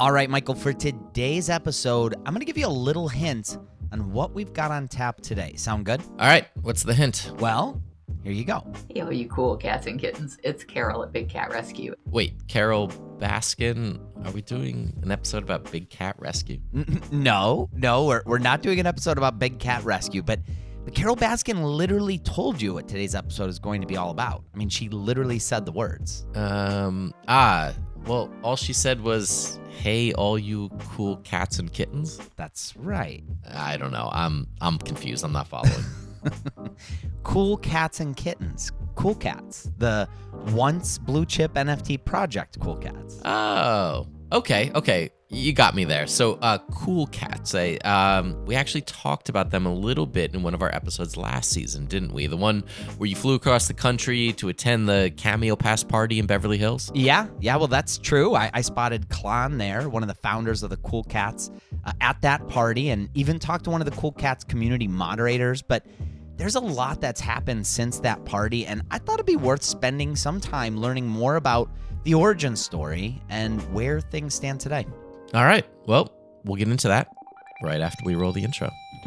All right, Michael, for today's episode, I'm going to give you a little hint on what we've got on tap today. Sound good? All right, what's the hint? Well, here you go. Yo, you cool cats and kittens. It's Carol at Big Cat Rescue. Wait, Carol Baskin, are we doing an episode about Big Cat Rescue? No, we're not doing an episode about Big Cat Rescue, but Carol Baskin literally told you what today's episode is going to be all about. I mean, she literally said the words. Well, all she said was, "Hey, all you cool cats and kittens." That's right. I don't know. I'm confused. I'm not following. Cool Cats and Kittens. Cool Cats. The once blue chip NFT project Cool Cats. Oh, okay. You got me there. So, Cool Cats. We actually talked about them a little bit in one of our episodes last season, didn't we? The one where you flew across the country to attend the Cameo Pass party in Beverly Hills? Yeah, well, that's true. I spotted Klon there, one of the founders of the Cool Cats, at that party, and even talked to one of the Cool Cats community moderators. But there's a lot that's happened since that party, and I thought it'd be worth spending some time learning more about the origin story and where things stand today. All right. Well, we'll get into that right after we roll the intro.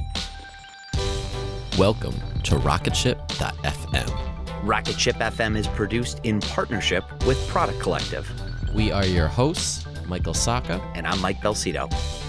Welcome to RocketShip.fm. Rocketship FM is produced in partnership with Product Collective. We are your hosts, Michael Sacca. And I'm Mike Belcito.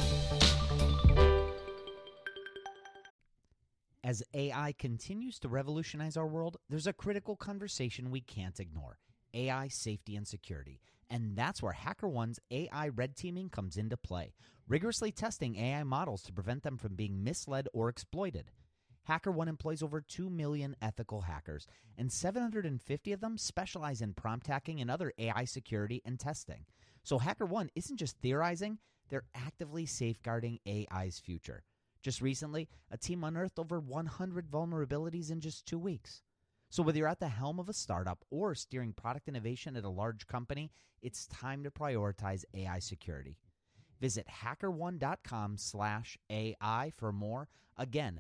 As AI continues to revolutionize our world, there's a critical conversation we can't ignore: AI safety and security. And that's where HackerOne's AI red teaming comes into play, rigorously testing AI models to prevent them from being misled or exploited. HackerOne employs over 2 million ethical hackers, and 750 of them specialize in prompt hacking and other AI security and testing. So HackerOne isn't just theorizing, they're actively safeguarding AI's future. Just recently, a team unearthed over 100 vulnerabilities in just 2 weeks. So whether you're at the helm of a startup or steering product innovation at a large company, it's time to prioritize AI security. Visit hackerone.com/AI for more. Again,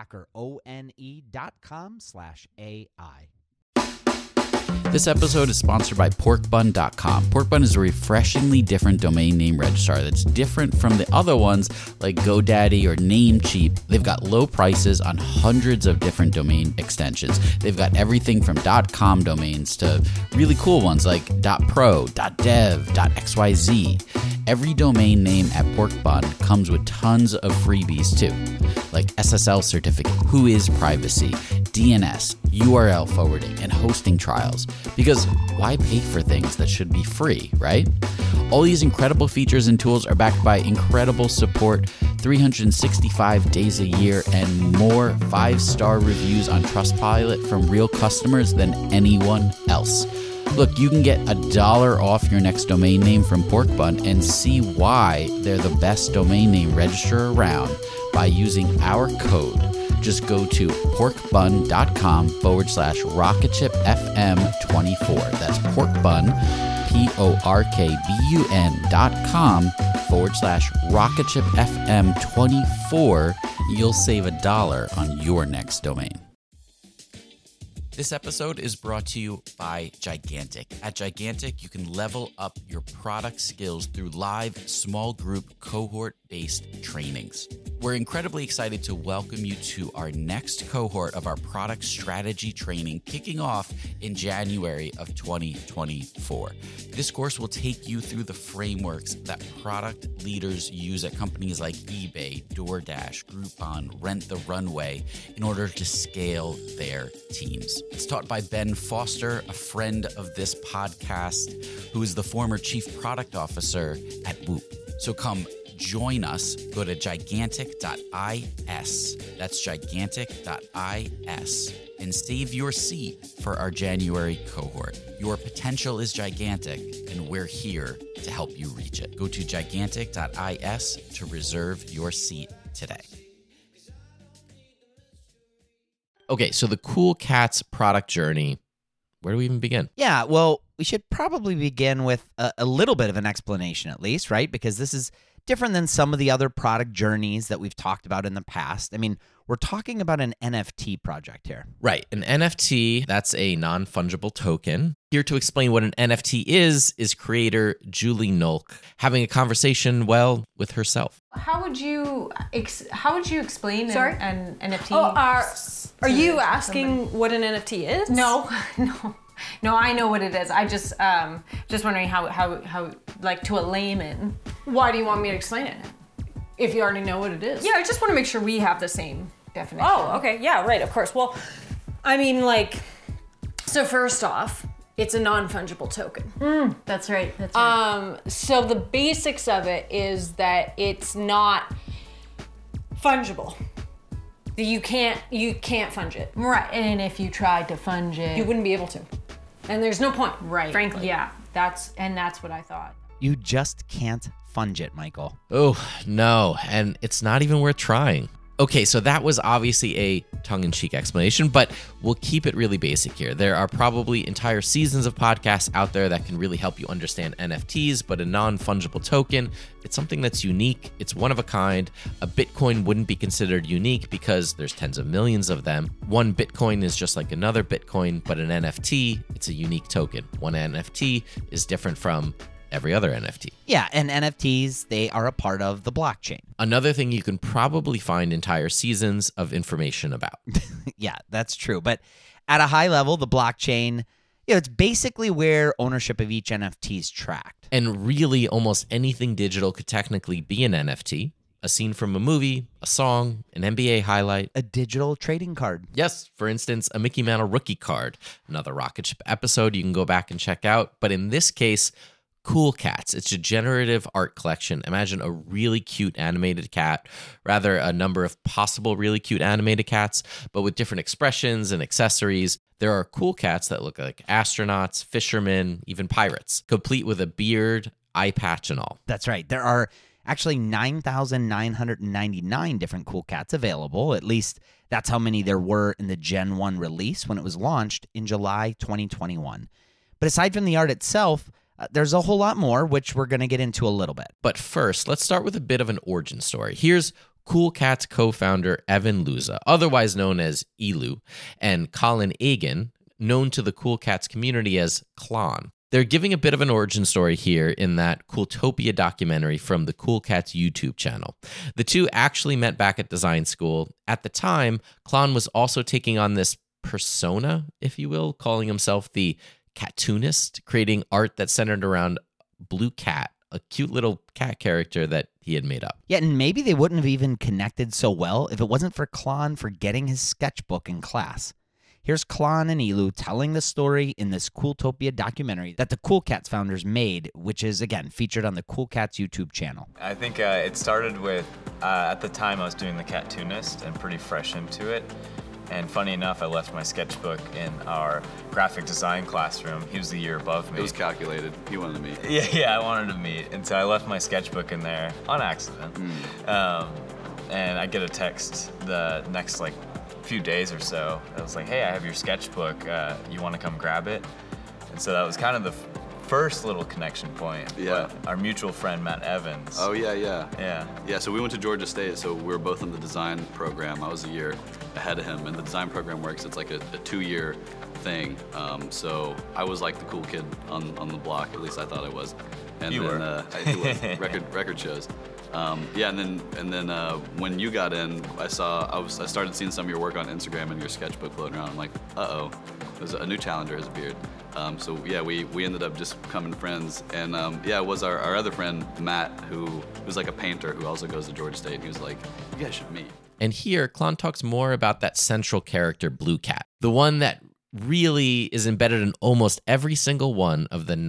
hackerone.com/AI. This episode is sponsored by porkbun.com. Porkbun is a refreshingly different domain name registrar that's different from the other ones like GoDaddy or Namecheap. They've got low prices on hundreds of different domain extensions. They've got everything from .com domains to really cool ones like .pro, .dev, .xyz. Every domain name at Porkbun comes with tons of freebies too, like SSL certificate, WHOIS privacy, DNS, URL forwarding, and hosting trials. Because why pay for things that should be free, right? All these incredible features and tools are backed by incredible support, 365 days a year, and more 5-star reviews on Trustpilot from real customers than anyone else. Look, you can get $1 off your next domain name from Porkbun and see why they're the best domain name registrar around by using our code. Just go to porkbun.com/RocketShipFM24. That's porkbun, porkbun.com/RocketShipFM24. You'll save $1 on your next domain. This episode is brought to you by Gigantic. At Gigantic, you can level up your product skills through live, small group, cohort-based trainings. We're incredibly excited to welcome you to our next cohort of our product strategy training, kicking off in January of 2024. This course will take you through the frameworks that product leaders use at companies like eBay, DoorDash, Groupon, Rent the Runway in order to scale their teams. It's taught by Ben Foster, a friend of this podcast, who is the former chief product officer at Whoop. So come join us. Go to gigantic.is. That's gigantic.is. And save your seat for our January cohort. Your potential is gigantic, and we're here to help you reach it. Go to gigantic.is to reserve your seat today. Okay, so the Cool Cats product journey, where do we even begin? Yeah, well, we should probably begin with a little bit of an explanation at least, right? Because this is different than some of the other product journeys that we've talked about in the past. I mean, we're talking about an NFT project here. Right. An NFT, that's a non-fungible token. Here to explain what an NFT is creator Julie Nolk, having a conversation, well, with herself. How would you explain an NFT? Are you asking what an NFT is? No, I know what it is. I just wondering how like to a layman. Why do you want me to explain it? If you already know what it is. Yeah, I just want to make sure we have the same definition. Oh, okay. Yeah, right. Of course. Well, I mean, like, so first off, it's a non-fungible token. That's right. That's right. So the basics of it is that it's not fungible. You can't funge it. Right. And if you tried to funge it, You wouldn't be able to. And there's no point, right. frankly. Yeah. That's what I thought. You just can't funge it, Michael. Oh, no, and it's not even worth trying. Okay, so that was obviously a tongue-in-cheek explanation, but we'll keep it really basic here. There are probably entire seasons of podcasts out there that can really help you understand NFTs, but a non-fungible token, it's something that's unique, it's one of a kind. A Bitcoin wouldn't be considered unique because there's tens of millions of them. One Bitcoin is just like another Bitcoin, but an NFT, it's a unique token. One NFT is different from every other NFT. Yeah, and NFTs, they are a part of the blockchain. Another thing you can probably find entire seasons of information about. Yeah, that's true. But at a high level, the blockchain, it's basically where ownership of each NFT is tracked. And really, almost anything digital could technically be an NFT. A scene from a movie, a song, an NBA highlight. A digital trading card. Yes, for instance, a Mickey Mantle rookie card. Another Rocket Ship episode you can go back and check out. But in this case, Cool Cats. It's a generative art collection. Imagine a really cute animated cat, rather a number of possible really cute animated cats, but with different expressions and accessories. There are cool cats that look like astronauts, fishermen, even pirates, complete with a beard, eye patch, and all. That's right. There are actually 9,999 different Cool Cats available. At least that's how many there were in the Gen 1 release when it was launched in July 2021. But aside from the art itself, there's a whole lot more, which we're going to get into a little bit. But first, let's start with a bit of an origin story. Here's Cool Cats co-founder Evan Luza, otherwise known as Elu, and Colin Egan, known to the Cool Cats community as Klon. They're giving a bit of an origin story here in that Cooltopia documentary from the Cool Cats YouTube channel. The two actually met back at design school. At the time, Klon was also taking on this persona, if you will, calling himself the Cattoonist, creating art that centered around Blue Cat, a cute little cat character that he had made up. Yeah, and maybe they wouldn't have even connected so well if it wasn't for Klon forgetting his sketchbook in class. Here's Klon and Elu telling the story in this Cooltopia documentary that the Cool Cats founders made, which is, again, featured on the Cool Cats YouTube channel. I think it started with, at the time I was doing the Cattoonist and pretty fresh into it. And funny enough, I left my sketchbook in our graphic design classroom. He was the year above me. It was calculated. He wanted to meet. Yeah, I wanted to meet. And so I left my sketchbook in there on accident. And I get a text the next few days or so. I was like, hey, I have your sketchbook. You want to come grab it? And so that was kind of the first little connection point. Yeah. Our mutual friend, Matt Evans. Oh, yeah. Yeah, so we went to Georgia State, so we were both in the design program. I was a year ahead of him, and the design program works. It's like a 2-year thing. So I was like the cool kid on the block, at least I thought I was. And you then, were. He was. Record shows. And then when you got in, I started seeing some of your work on Instagram and your sketchbook floating around. I'm like, uh-oh, there's a new challenger has a beard. So we ended up just becoming friends. And it was our other friend, Matt, who's like a painter who also goes to Georgia State. And he was like, you guys should meet. And here, Klon talks more about that central character, Blue Cat, the one that really is embedded in almost every single one of the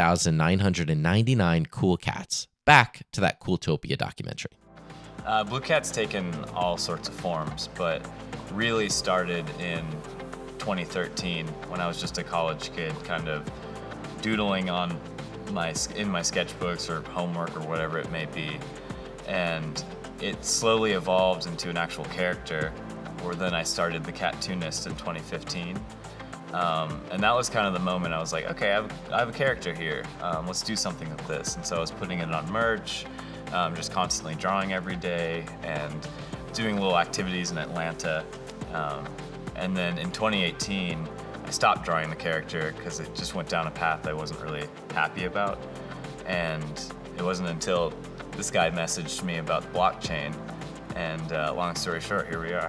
9,999 Cool Cats. Back to that Cooltopia documentary. Blue Cat's taken all sorts of forms, but really started in 2013 when I was just a college kid, kind of doodling in my sketchbooks or homework or whatever it may be. And it slowly evolved into an actual character, where then I started the Cattoonist in 2015. And that was kind of the moment I was like, okay, I have a character here. Let's do something with this. And so I was putting it on merch, just constantly drawing every day and doing little activities in Atlanta. And then in 2018, I stopped drawing the character because it just went down a path I wasn't really happy about. And it wasn't until this guy messaged me about blockchain, and long story short, here we are.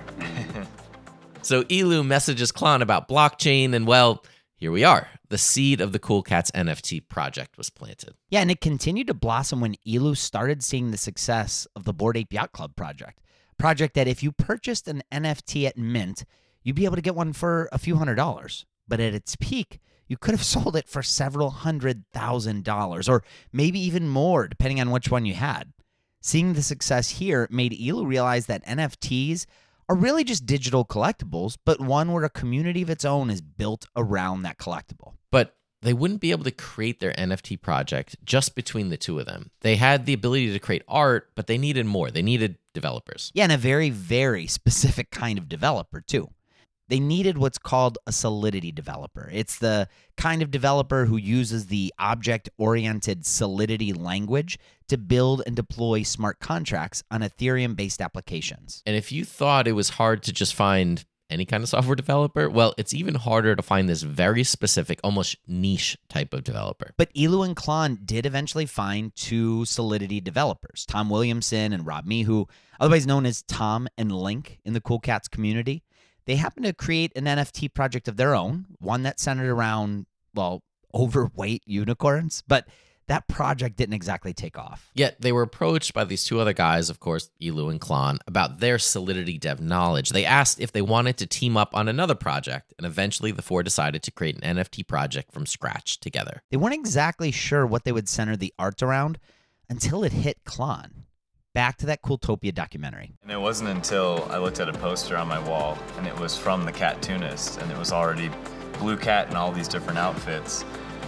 So Elu messages Klon about blockchain, and well, here we are. The seed of the Cool Cats NFT project was planted. Yeah, and it continued to blossom when Elu started seeing the success of the Bored Ape Yacht Club project. A project that if you purchased an NFT at Mint, you'd be able to get one for a few $100s. But at its peak, you could have sold it for several $100,000, or maybe even more, depending on which one you had. Seeing the success here made Elu realize that NFTs are really just digital collectibles, but one where a community of its own is built around that collectible. But they wouldn't be able to create their NFT project just between the two of them. They had the ability to create art, but they needed more. They needed developers. Yeah, and a very, very specific kind of developer, too. They needed what's called a Solidity developer. It's the kind of developer who uses the object-oriented Solidity language to build and deploy smart contracts on Ethereum-based applications. And if you thought it was hard to just find any kind of software developer, well, it's even harder to find this very specific, almost niche type of developer. But Elu and Klon did eventually find two Solidity developers, Tom Williamson and Rob Mehu, otherwise known as Tom and Link in the Cool Cats community. They happened to create an NFT project of their own, one that centered around, well, overweight unicorns, but that project didn't exactly take off. Yet they were approached by these two other guys, of course, Elu and Klon, about their Solidity dev knowledge. They asked if they wanted to team up on another project, and eventually the four decided to create an NFT project from scratch together. They weren't exactly sure what they would center the art around until it hit Klon. Back to that Cooltopia documentary. And it wasn't until I looked at a poster on my wall, and it was from the Cattoonist, and it was already Blue Cat in all these different outfits.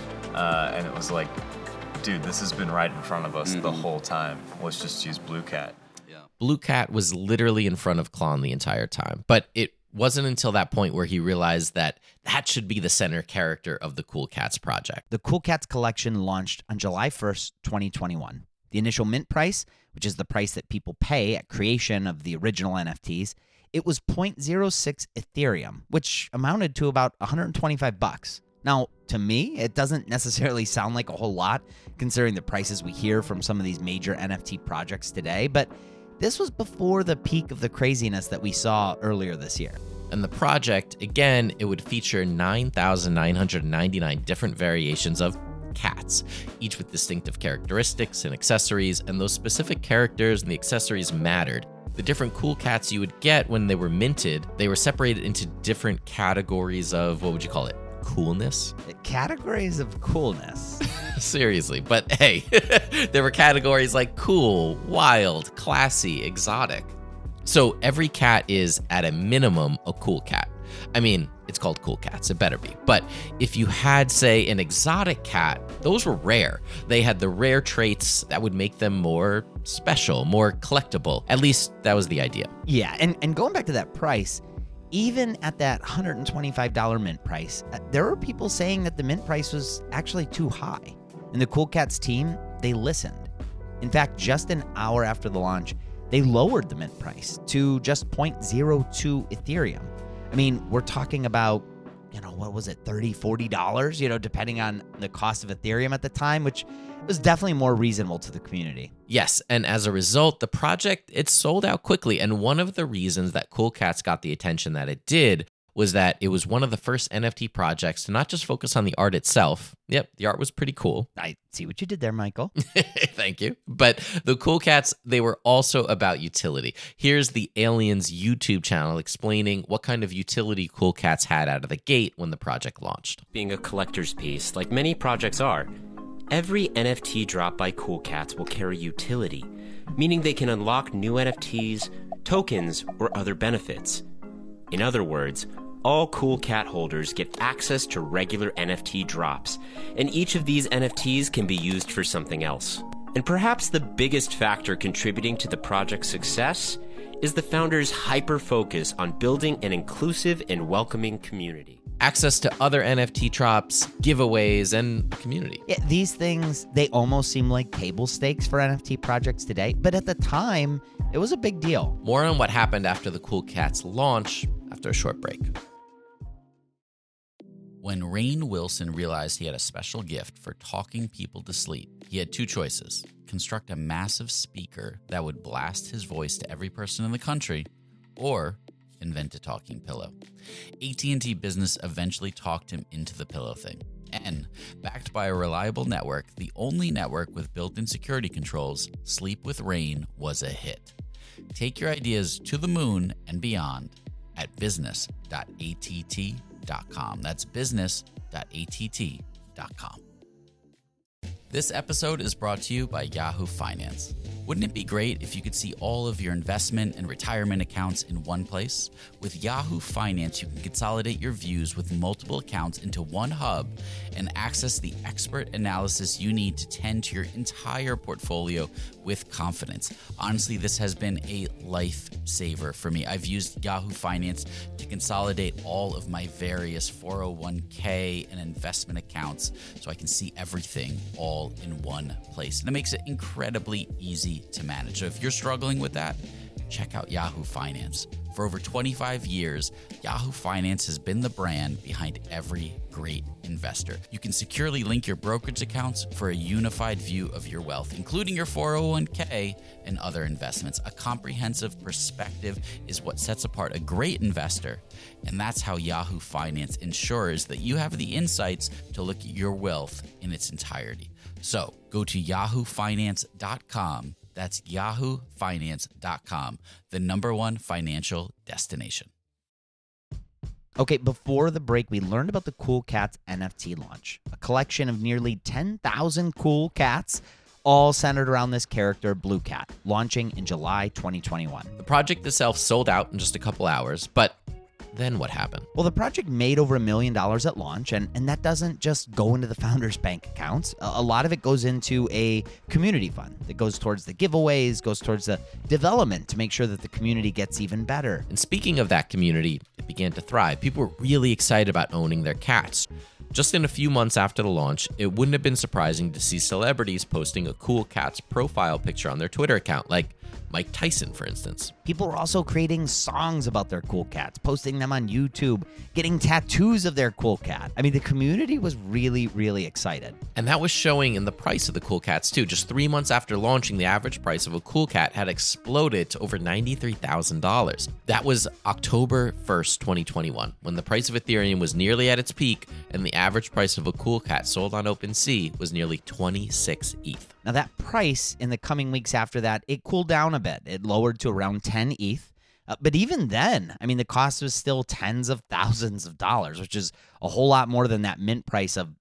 And it was like, dude, this has been right in front of us the whole time. Let's just use Blue Cat. Yeah. Blue Cat was literally in front of Klon the entire time, but it wasn't until that point where he realized that that should be the center character of the Cool Cats project. The Cool Cats collection launched on July 1st, 2021. The initial mint price, which is the price that people pay at creation of the original NFTs, it was 0.06 Ethereum, which amounted to about $125. Now, to me, it doesn't necessarily sound like a whole lot considering the prices we hear from some of these major NFT projects today, but this was before the peak of the craziness that we saw earlier this year. And the project, again, it would feature 9,999 different variations of cats, each with distinctive characteristics and accessories, and those specific characters and the accessories mattered. The different Cool Cats you would get when they were minted, they were separated into different categories of, what would you call it? Coolness? Categories of coolness. Seriously, but hey, there were categories like cool, wild, classy, exotic. So every cat is, at a minimum, a cool cat. I mean, it's called Cool Cats, it better be. But if you had, say, an exotic cat, those were rare. They had the rare traits that would make them more special, more collectible. At least that was the idea. Yeah, and going back to that price, even at that $125 mint price, there were people saying that the mint price was actually too high. And the Cool Cats team, they listened. In fact, just an hour after the launch, they lowered the mint price to just 0.02 Ethereum. I mean, we're talking about, what was it, $30, $40, depending on the cost of Ethereum at the time, which was definitely more reasonable to the community. Yes, and as a result, the project, it sold out quickly. And one of the reasons that Cool Cats got the attention that it did was that it was one of the first NFT projects to not just focus on the art itself. Yep, the art was pretty cool. I see what you did there, Michael. Thank you. But the Cool Cats, they were also about utility. Here's the Aliens YouTube channel explaining what kind of utility Cool Cats had out of the gate when the project launched. Being a collector's piece, like many projects are, every NFT drop by Cool Cats will carry utility, meaning they can unlock new NFTs, tokens, or other benefits. In other words, all Cool Cat holders get access to regular NFT drops, and each of these NFTs can be used for something else. And perhaps the biggest factor contributing to the project's success is the founders' hyper-focus on building an inclusive and welcoming community. Access to other NFT drops, giveaways, and community. Yeah, these things, they almost seem like table stakes for NFT projects today, but at the time, it was a big deal. More on what happened after the Cool Cats launch after a short break. When Rainn Wilson realized he had a special gift for talking people to sleep, he had two choices: construct a massive speaker that would blast his voice to every person in the country, or invent a talking pillow. AT&T Business eventually talked him into the pillow thing. And, backed by a reliable network, the only network with built-in security controls, Sleep with Rainn was a hit. Take your ideas to the moon and beyond at business.att.com. That's business.att.com. This episode is brought to you by Yahoo Finance. Wouldn't it be great if you could see all of your investment and retirement accounts in one place? With Yahoo Finance, you can consolidate your views with multiple accounts into one hub and access the expert analysis you need to tend to your entire portfolio with confidence. Honestly, this has been a lifesaver for me. I've used Yahoo Finance to consolidate all of my various 401k and investment accounts so I can see everything all in one place. And it makes it incredibly easy to manage. So if you're struggling with that, check out Yahoo Finance. For over 25 years, Yahoo Finance has been the brand behind every great investor. You can securely link your brokerage accounts for a unified view of your wealth, including your 401k and other investments. A comprehensive perspective is what sets apart a great investor, and that's how Yahoo Finance ensures that you have the insights to look at your wealth in its entirety. So go to yahoofinance.com. That's yahoofinance.com, the #1 financial destination. Okay, before the break, we learned about the Cool Cats NFT launch, a collection of nearly 10,000 cool cats, all centered around this character, Blue Cat, launching in July 2021. The project itself sold out in just a couple hours, but then what happened? Well, the project made over $1 million at launch, and that doesn't just go into the founders' bank accounts. A lot of it goes into a community fund that goes towards the giveaways, goes towards the development to make sure that the community gets even better. And speaking of that community, it began to thrive. People were really excited about owning their cats. Just in a few months after the launch, it wouldn't have been surprising to see celebrities posting a Cool Cats profile picture on their Twitter account, like Mike Tyson, for instance. People were also creating songs about their cool cats, posting them on YouTube, getting tattoos of their cool cat. I mean, the community was really, really excited. And that was showing in the price of the Cool Cats, too. Just 3 months after launching, the average price of a Cool Cat had exploded to over $93,000. That was October 1st, 2021, when the price of Ethereum was nearly at its peak, and the average price of a Cool Cat sold on OpenSea was nearly 26 ETH. Now, that price in the coming weeks after that, it cooled down a bit. It lowered to around 10 ETH. But even then, I mean, the cost was still tens of thousands of dollars, which is a whole lot more than that mint price of,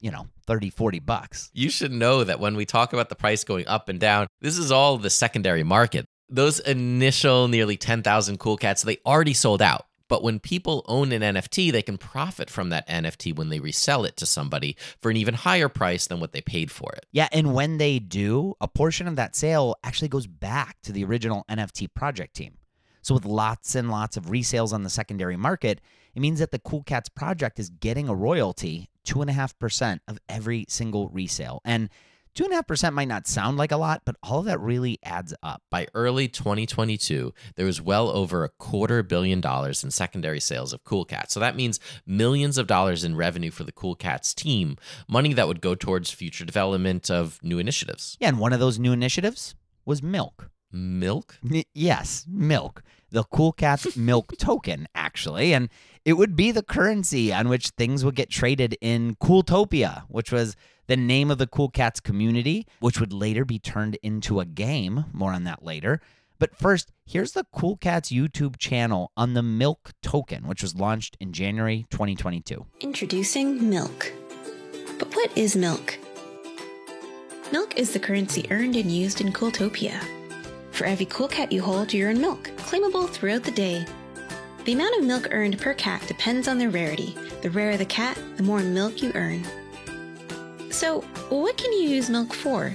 $30-$40. You should know that when we talk about the price going up and down, this is all the secondary market. Those initial nearly 10,000 Cool Cats, they already sold out. But when people own an NFT, they can profit from that NFT when they resell it to somebody for an even higher price than what they paid for it. Yeah, and when they do, a portion of that sale actually goes back to the original NFT project team. So with lots and lots of resales on the secondary market, it means that the Cool Cats project is getting a royalty, 2.5% of every single resale. And 2.5% might not sound like a lot, but all of that really adds up. By early 2022, there was well over $250 million in secondary sales of Cool Cats. So that means millions of dollars in revenue for the Cool Cats team, money that would go towards future development of new initiatives. Yeah, and one of those new initiatives was Milk. Milk? Yes, Milk. The Cool Cats Milk token, actually. And it would be the currency on which things would get traded in Cooltopia, which was the name of the Cool Cats community, which would later be turned into a game. More on that later. But first, here's the Cool Cats YouTube channel on the Milk token, which was launched in January 2022. Introducing Milk. But what is Milk? Milk is the currency earned and used in Cooltopia. For every Cool Cat you hold, you earn milk, claimable throughout the day. The amount of milk earned per cat depends on their rarity. The rarer the cat, the more milk you earn. So, what can you use milk for?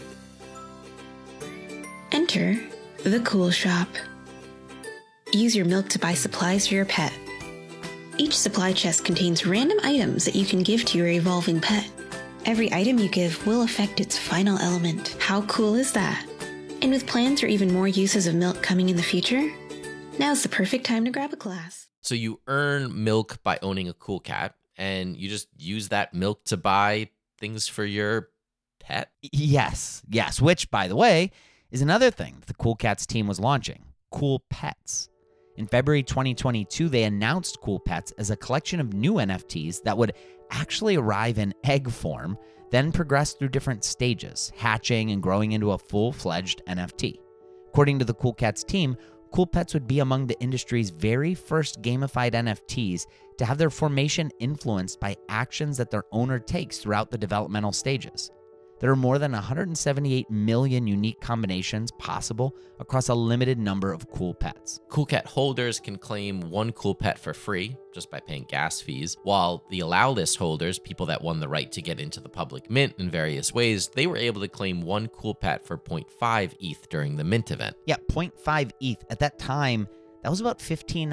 Enter the Cool Shop. Use your milk to buy supplies for your pet. Each supply chest contains random items that you can give to your evolving pet. Every item you give will affect its final element. How cool is that? And with plans for even more uses of milk coming in the future, now's the perfect time to grab a glass. So you earn milk by owning a Cool Cat. and you just use that milk to buy things for your pet? Yes, which, by the way, is another thing that the Cool Cats team was launching, Cool Pets. In February 2022, they announced Cool Pets as a collection of new NFTs that would actually arrive in egg form, then progress through different stages, hatching and growing into a full-fledged NFT. According to the Cool Cats team, Cool Pets would be among the industry's very first gamified NFTs to have their formation influenced by actions that their owner takes throughout the developmental stages. There are more than 178 million unique combinations possible across a limited number of Cool Pets. Cool Cat holders can claim one Cool Pet for free just by paying gas fees, while the Allow List holders, people that won the right to get into the public mint in various ways, they were able to claim one Cool Pet for 0.5 ETH during the mint event. Yeah, 0.5 ETH. At that time, that was about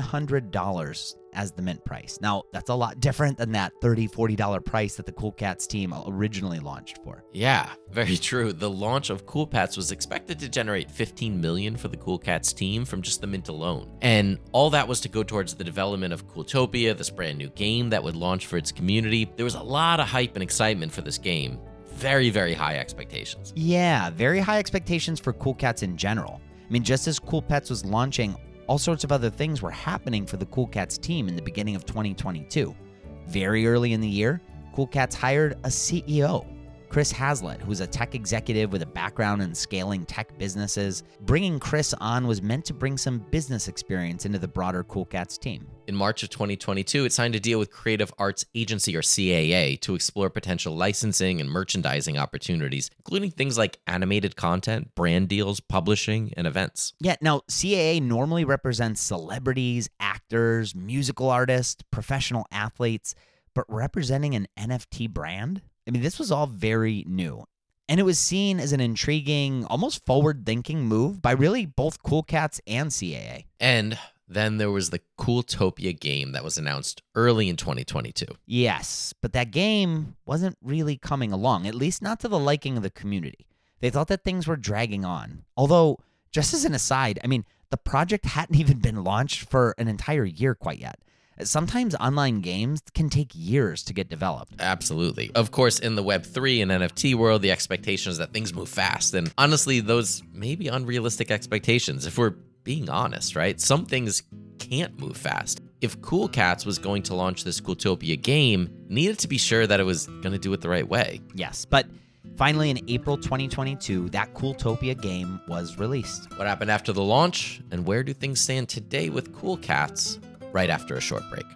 $1,500 as the mint price. Now, that's a lot different than that $30, $40 price that the Cool Cats team originally launched for. Yeah, very true. The launch of Cool Pets was expected to generate $15 million for the Cool Cats team from just the mint alone. And all that was to go towards the development of Cooltopia, this brand new game that would launch for its community. There was a lot of hype and excitement for this game. Very, very high expectations. Yeah, very high expectations for Cool Cats in general. I mean, just as Cool Pets was launching, all sorts of other things were happening for the Cool Cats team in the beginning of 2022. Very early in the year, Cool Cats hired a CEO, Chris Hazlitt, who was a tech executive with a background in scaling tech businesses. Bringing Chris on was meant to bring some business experience into the broader Cool Cats team. In March of 2022, it signed a deal with Creative Arts Agency, or CAA, to explore potential licensing and merchandising opportunities, including things like animated content, brand deals, publishing, and events. Yeah, now, CAA normally represents celebrities, actors, musical artists, professional athletes, but representing an NFT brand? I mean, this was all very new. And it was seen as an intriguing, almost forward-thinking move by really both Cool Cats and CAA. And then there was the Cooltopia game that was announced early in 2022. Yes, but that game wasn't really coming along, at least not to the liking of the community. They thought that things were dragging on. Although, just as an aside, I mean, the project hadn't even been launched for an entire year quite yet. Sometimes online games can take years to get developed. Absolutely. Of course, in the Web3 and NFT world, the expectation is that things move fast. And honestly, those may be unrealistic expectations, if we're being honest, right? Some things can't move fast. If Cool Cats was going to launch this Cooltopia game, it needed to be sure that it was going to do it the right way. Yes, but finally in April 2022, that Cooltopia game was released. What happened after the launch, and where do things stand today with Cool Cats? Right after a short break.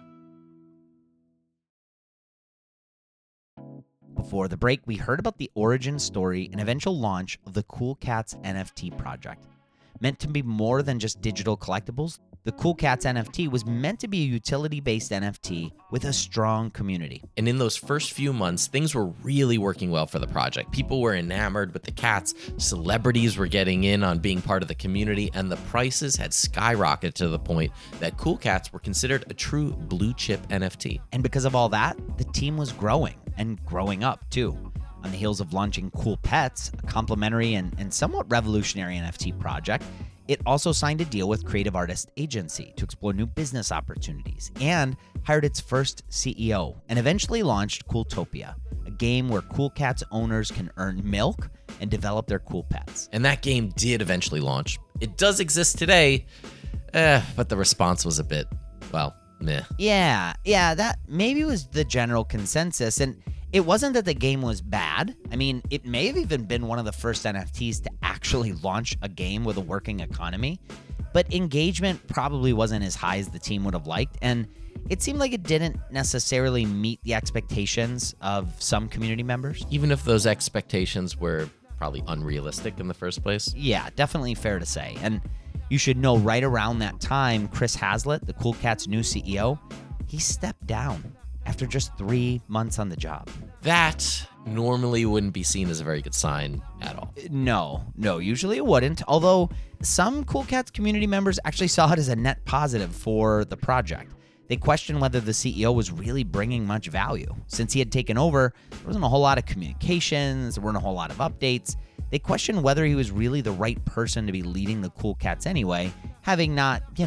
Before the break, we heard about the origin story and eventual launch of the Cool Cats NFT project. Meant to be more than just digital collectibles, the Cool Cats NFT was meant to be a utility-based NFT with a strong community. And in those first few months, things were really working well for the project. People were enamored with the cats, celebrities were getting in on being part of the community, and the prices had skyrocketed to the point that Cool Cats were considered a true blue-chip NFT. And because of all that, the team was growing, and growing up too. On the heels of launching Cool Pets, a complementary and somewhat revolutionary NFT project, it also signed a deal with Creative Arts Agency to explore new business opportunities and hired its first CEO and eventually launched Cooltopia, a game where Cool Cats owners can earn milk and develop their cool pets. And that game did eventually launch. It does exist today, but the response was a bit, well, meh. Yeah, that maybe was the general consensus. And it wasn't that the game was bad. I mean, it may have even been one of the first NFTs to actually launch a game with a working economy, but engagement probably wasn't as high as the team would have liked, and it seemed like it didn't necessarily meet the expectations of some community members. Even if those expectations were probably unrealistic in the first place? Yeah, definitely fair to say. And you should know right around that time, Chris Hazlitt, the Cool Cats' new CEO, he stepped down after just 3 months on the job. That normally wouldn't be seen as a very good sign at all. No, usually it wouldn't, although some Cool Cats community members actually saw it as a net positive for the project. They questioned whether the CEO was really bringing much value. Since he had taken over, there wasn't a whole lot of communications, there weren't a whole lot of updates. They questioned whether he was really the right person to be leading the Cool Cats anyway, having not,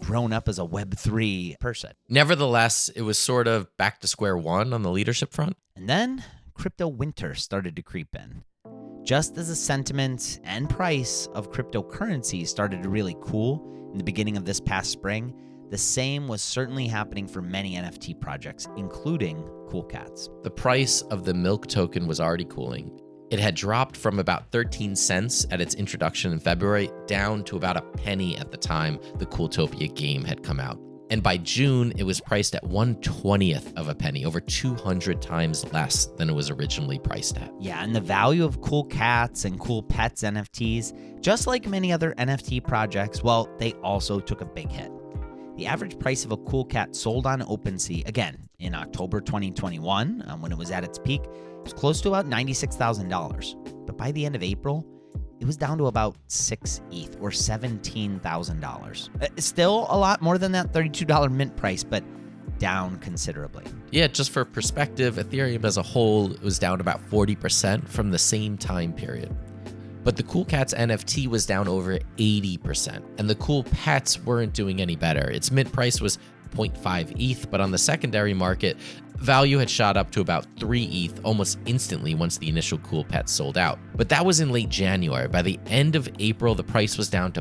grown up as a Web3 person. Nevertheless, it was sort of back to square one on the leadership front. And then crypto winter started to creep in. Just as the sentiment and price of cryptocurrency started to really cool in the beginning of this past spring, the same was certainly happening for many NFT projects, including Cool Cats. The price of the Milk token was already cooling. It had dropped from about 13 cents at its introduction in February down to about a penny at the time the Cooltopia game had come out. And by June, it was priced at 1/20th of a penny, over 200 times less than it was originally priced at. Yeah, and the value of Cool Cats and Cool Pets NFTs, just like many other NFT projects, well, they also took a big hit. The average price of a Cool Cat sold on OpenSea, again, in October 2021, when it was at its peak, was close to about $96,000. But by the end of April, it was down to about 6 ETH or $17,000. Still a lot more than that $32 mint price, but down considerably. Yeah, just for perspective, Ethereum as a whole was down about 40% from the same time period. But the Cool Cats NFT was down over 80%, and the Cool Pets weren't doing any better. Its mint price was 0.5 ETH, but on the secondary market, value had shot up to about 3 ETH almost instantly once the initial Cool Pets sold out. But that was in late January. By the end of April, the price was down to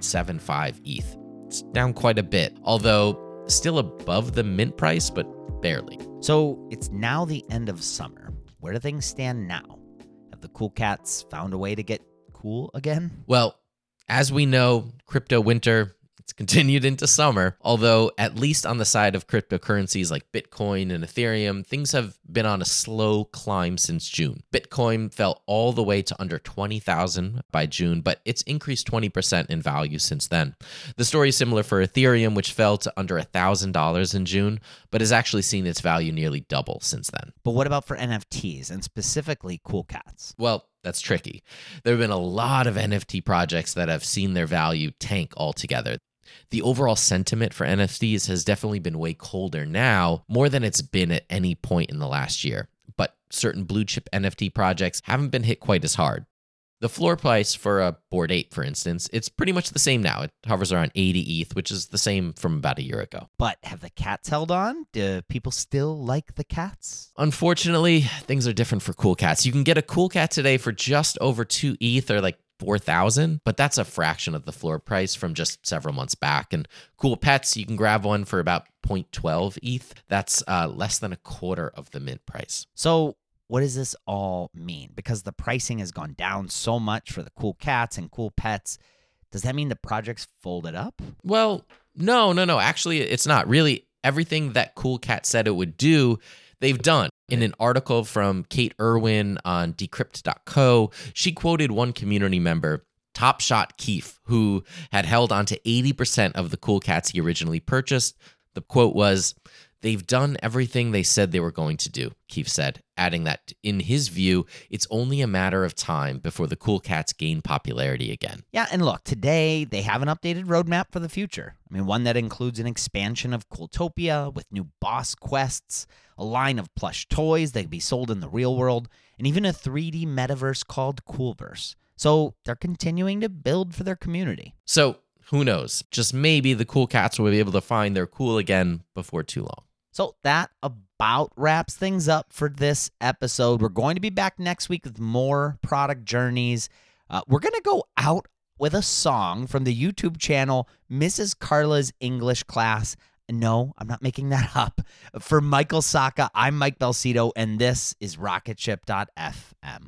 0.75 ETH. It's down quite a bit, although still above the mint price, but barely. So it's now the end of summer. Where do things stand now? Have the Cool Cats found a way to get cool again? Well, as we know, crypto winter, it's continued into summer, although at least on the side of cryptocurrencies like Bitcoin and Ethereum, things have been on a slow climb since June. Bitcoin fell all the way to under 20,000 by June, but it's increased 20% in value since then. The story is similar for Ethereum, which fell to under $1,000 in June, but has actually seen its value nearly double since then. But what about for NFTs and specifically Cool Cats? Well, that's tricky. There have been a lot of NFT projects that have seen their value tank altogether. The overall sentiment for NFTs has definitely been way colder now, more than it's been at any point in the last year. But certain blue chip NFT projects haven't been hit quite as hard. The floor price for a Bored Ape, for instance, it's pretty much the same now. It hovers around 80 ETH, which is the same from about a year ago. But have the cats held on? Do people still like the cats? Unfortunately, things are different for Cool Cats. You can get a Cool Cat today for just over 2 ETH or like 4,000, but that's a fraction of the floor price from just several months back. And Cool Pets, you can grab one for about 0.12 ETH. That's less than a quarter of the mint price. So what does this all mean? Because the pricing has gone down so much for the Cool Cats and Cool Pets, does that mean the project's folded up? Well, no. Actually, it's not. Really, everything that Cool Cat said it would do, they've done. In an article from Kate Irwin on Decrypt.co, she quoted one community member, Top Shot Keith, who had held on to 80% of the Cool Cats he originally purchased. The quote was, "They've done everything they said they were going to do," Keith said, adding that, in his view, it's only a matter of time before the Cool Cats gain popularity again. Yeah, and look, today they have an updated roadmap for the future. I mean, one that includes an expansion of Cooltopia with new boss quests, a line of plush toys that can be sold in the real world, and even a 3D metaverse called Coolverse. So they're continuing to build for their community. So who knows? Just maybe the Cool Cats will be able to find their cool again before too long. So that about wraps things up for this episode. We're going to be back next week with more product journeys. We're going to go out with a song from the YouTube channel Mrs. Carla's English Class. No, I'm not making that up. For Michael Sacca, I'm Mike Belsito, and this is Rocketship.fm.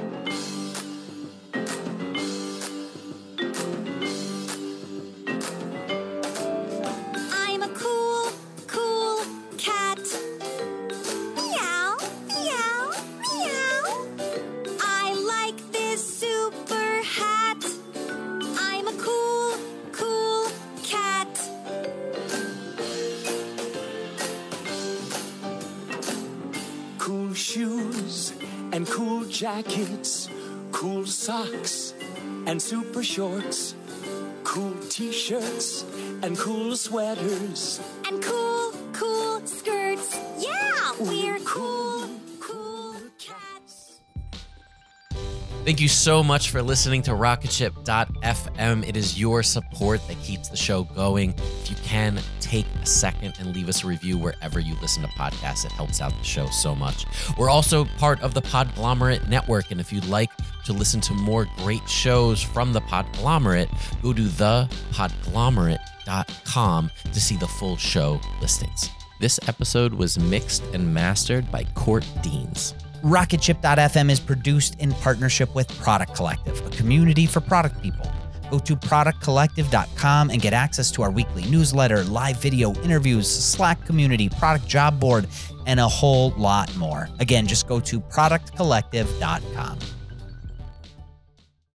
Shoes and cool jackets, cool socks and super shorts, cool t-shirts and cool sweaters, and cool skirts. Yeah, we're cool cats. Thank you so much for listening to Rocketship.fm. It is your support that keeps the show going. If you can, take a second and leave us a review wherever you listen to podcasts. It helps out the show so much. We're also part of the Podglomerate Network, and if you'd like to listen to more great shows from the Podglomerate, go to thepodglomerate.com to see the full show listings. This episode was mixed and mastered by Court Deans. Rocketship.fm is produced in partnership with Product Collective, a community for product people. Go to productcollective.com and get access to our weekly newsletter, live video interviews, Slack community, product job board, and a whole lot more. Again, just go to productcollective.com.